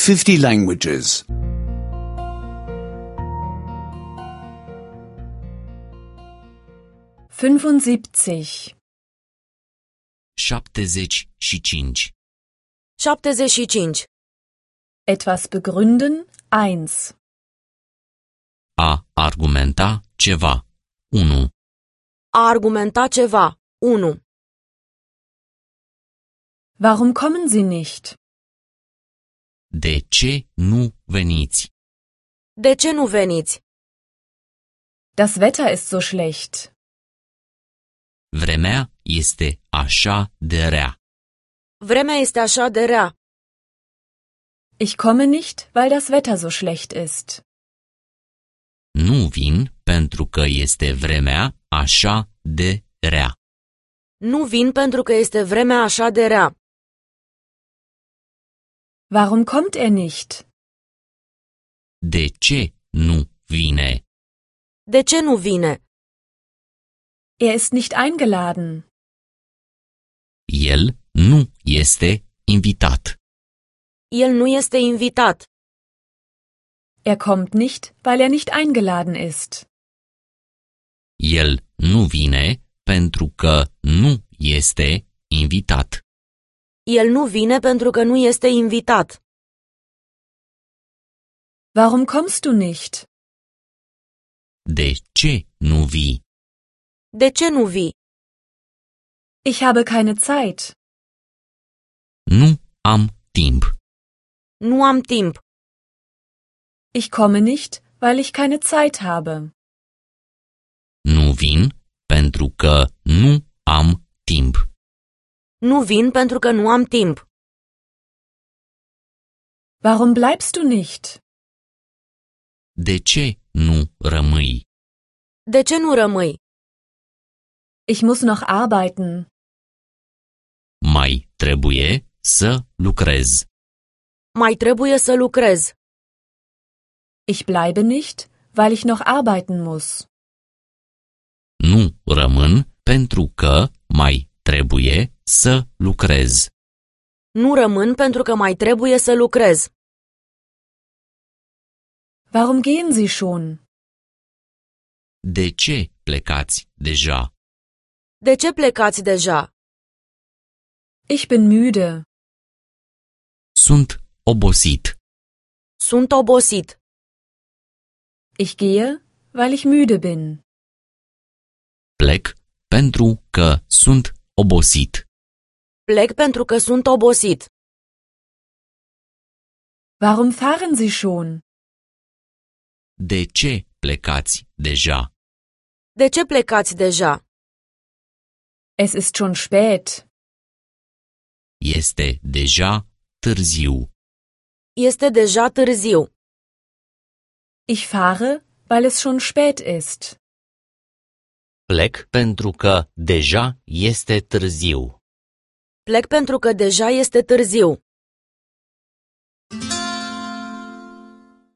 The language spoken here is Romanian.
50 languages. 75. 75. 75. Etwas begründen 1. A argumenta ceva. 1. A argumenta ceva. 1. Warum kommen Sie nicht? De ce nu veniți? De ce nu veniți? Das Wetter ist so schlecht. Vremea este așa de rea. Vremea este așa de rea. Ich komme nicht, weil das Wetter so schlecht ist. Nu vin pentru că este vremea așa de rea. Nu vin pentru că este vremea așa de rea. Warum kommt er nicht? De ce nu vine? De ce nu vine? Er ist nicht eingeladen. El nu este invitat. El nu este invitat. Er kommt nicht, weil er nicht eingeladen ist. El nu vine pentru că nu este invitat. El nu vine pentru că nu este invitat. Warum kommst du nicht? De ce nu vii? De ce nu vii? Ich habe keine Zeit. Nu am timp. Nu am timp. Ich komme nicht, weil ich keine Zeit habe. Nu vin pentru că nu am timp. Nu vin pentru că nu am timp. Warum bleibst du nicht? De ce nu rămâi? De ce nu rămâi? Ich muss noch arbeiten. Mai trebuie să lucrez. Mai trebuie să lucrez. Ich bleibe nicht, weil ich noch arbeiten muss. Nu rămân pentru că mai trebuie să lucrez. Nu rămân pentru că mai trebuie să lucrez. Warum gehen Sie schon? De ce plecați deja? De ce plecați deja? Ich bin müde. Sunt obosit. Sunt obosit. Ich gehe, weil ich müde bin. Plec pentru că sunt obosit. Plec pentru că sunt obosit. Warum fahren Sie schon? De ce plecați deja? De ce plecați deja? Es ist schon spät. Este deja târziu. Este deja târziu. Ich fahre, weil es schon spät ist. Plec pentru că deja este târziu. Plec pentru că deja este târziu.